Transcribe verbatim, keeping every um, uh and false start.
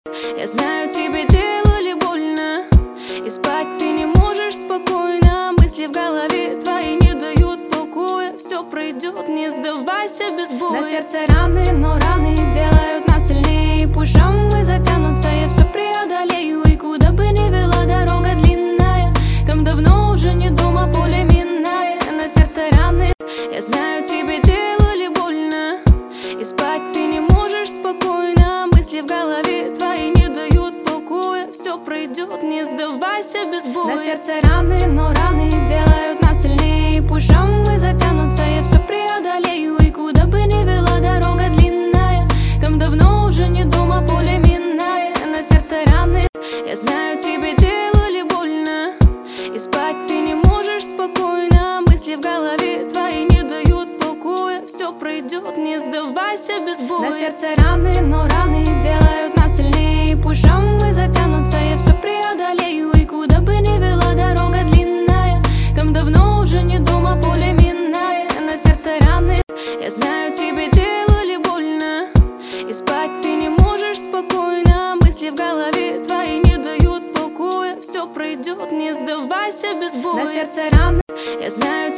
Я знаю, тебе делали больно, и спать ты не можешь спокойно. Мысли в голове твои не дают покоя. Все пройдет, не сдавайся без боя. На сердце раны, но раны делают нас сильнее. Пусть шрамы затянутся, я все преодолею. И куда бы ни вела дорога длинная, там давно уже не дома, поле минное. На сердце раны. Я знаю, тебе делали больно, и спать ты не можешь спокойно. Мысли в голове твои не дают покоя. Все пройдет, не сдавайся без боя. На сердце раны, но раны делают нас сильнее. Пусть шрамы затянутся, я все преодолею. И куда бы ни вела дорога длинная, там давно уже не дома, поле минное. На сердце раны. Я знаю, тебе делали больно, и спать ты не можешь спокойно. Мысли в голове твои не дают покоя. Все пройдет, не сдавайся без боя. На сердце раны, но раны делают нас сильнее. Пусть шрамы затянутся, я все преодолею. И куда бы ни вела дорога длинная, там давно уже не дома, поле минное. На сердце раны. Я знаю, тебе делали больно, и спать ты не можешь спокойно. Мысли в голове твои не дают покоя. Все пройдет, не сдавайся без боя. На сердце раны. Я знаю,